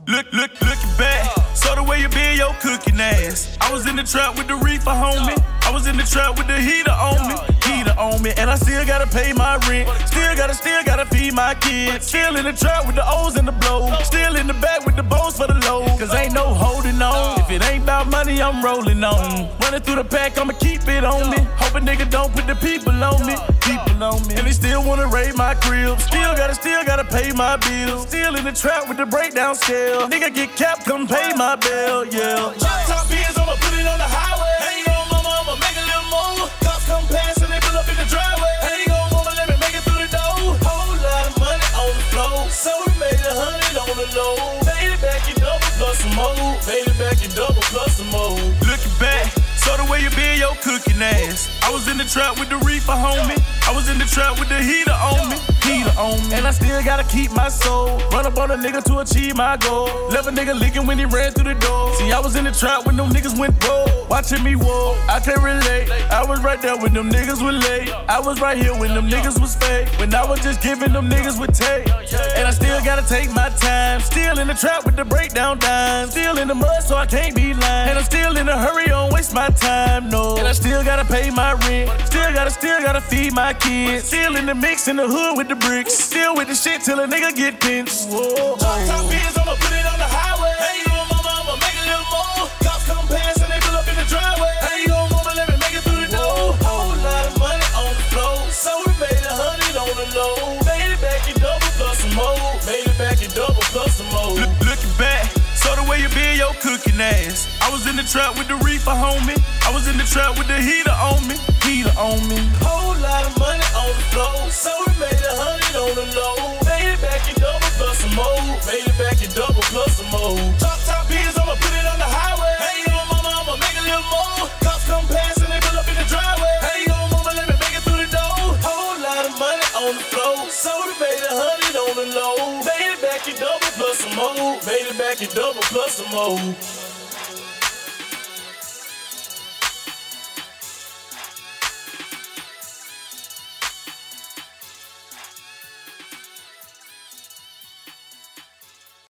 Looking back, so the way you been your cooking ass. I was in the trap with the reefer, homie. I was in the trap with the heater on me, and I still gotta pay my rent. Still gotta feed my kids. Still in the trap with the O's and the blows. Still in the back with the bows for the low. Cause ain't no holding on. If it ain't about money, I'm rolling on. Running through the pack, I'ma keep it on me. Hope a nigga don't put the people on me. And they still wanna raid my crib. Still gotta pay my bills. Still in the trap with the breakdown scale. Nigga get capped, come pay my bill, yeah. Top beers, I'ma put it on the highway. Hang on, mama, I'ma make a little move. Cops come past and they pull up in the driveway. Hang on, mama, let me make it through the door. Whole lot of money on the floor. So we made 100 on the low. Made it back in double plus some more. Made it back in double plus some more. Looking back, so the way you been your cooking ass. I was in the trap with the reefer, homie. I was in the trap with the heater on me. And I still gotta keep my soul. Run up on a nigga to achieve my goal. Left a nigga licking when he ran through the door. See, I was in the trap when them niggas went broke. Watching me walk, I can't relate. I was right there when them niggas were late. I was right here when them niggas was fake. When I was just giving them niggas with tape. And I still gotta take my time. Still in the trap with the breakdown dime. Still in the mud so I can't be lying. And I'm still in a hurry, don't waste my time, no. And I still gotta pay my rent. Still gotta feed my kids. Still in the mix in the hood with the bricks. Still with the shit till a nigga get pinched. Top beers, I'ma put it on the highway. Hey, yo, mama, I'ma make a little more. Cops come past and they pull up in the driveway. Hey, yo, mama, let me make it through the door. Whole lot of money on the floor. So we made 100 on the low. Made it back in double plus some more. Made it back in double plus some more. Looking back, so the way you been your cooking ass. I was in the trap with the reefer, homie. I was in the trap with the heater on me. Whole lot of money on the floor. So we made 100 on the low. Made it back in double plus some more. Made it back in double plus some more. Top beers, I'ma put it on the highway. Hey, yo, mama, I'ma make a little more. Cops come past and they pull up in the driveway. Hey, yo, mama, let me make it through the door. Whole lot of money on the floor. So we made 100 on the low. Made it back in double plus some more. Made it back in double plus some more.